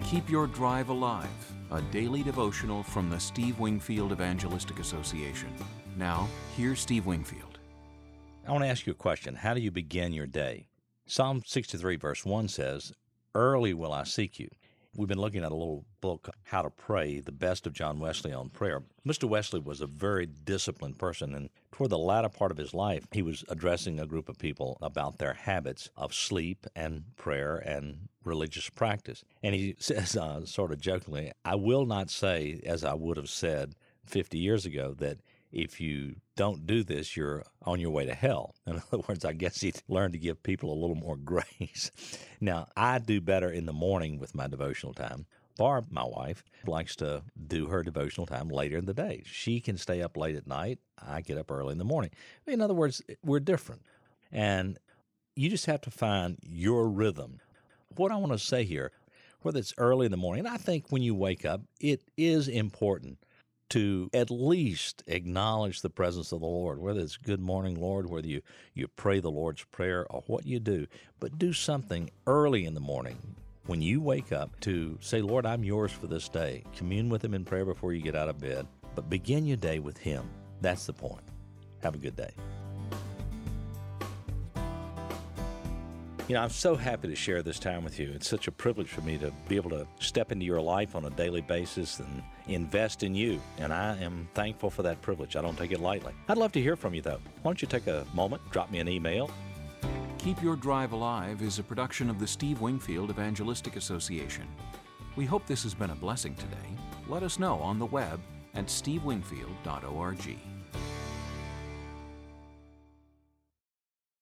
Keep Your Drive Alive, a daily devotional from the Steve Wingfield Evangelistic Association. Now, here's Steve Wingfield. I want to ask you a question. How do you begin your day? Psalm 63 verse 1 says, "Early will I seek you." We've been looking at a little book, How to Pray, the best of John Wesley on prayer. Mr. Wesley was a very disciplined person, and toward the latter part of his life, he was addressing a group of people about their habits of sleep and prayer and religious practice. And he says, sort of jokingly, "I will not say, as I would have said 50 years ago, that if you don't do this, you're on your way to hell." In other words, I guess he learned to give people a little more grace. Now, I do better in the morning with my devotional time. Barb, my wife, likes to do her devotional time later in the day. She can stay up late at night. I get up early in the morning. In other words, we're different. And you just have to find your rhythm. What I want to say here, whether it's early in the morning, and I think when you wake up, it is important to at least acknowledge the presence of the Lord, whether it's "Good morning, Lord," whether you pray the Lord's Prayer or what you do, but do something early in the morning when you wake up to say, "Lord, I'm yours for this day." Commune with Him in prayer before you get out of bed, but begin your day with Him. That's the point. Have a good day. I'm so happy to share this time with you. It's such a privilege for me to be able to step into your life on a daily basis and invest in you, and I am thankful for that privilege. I don't take it lightly. I'd love to hear from you, though. Why don't you take a moment, drop me an email. Keep Your Drive Alive is a production of the Steve Wingfield Evangelistic Association. We hope this has been a blessing today. Let us know on the web at stevewingfield.org.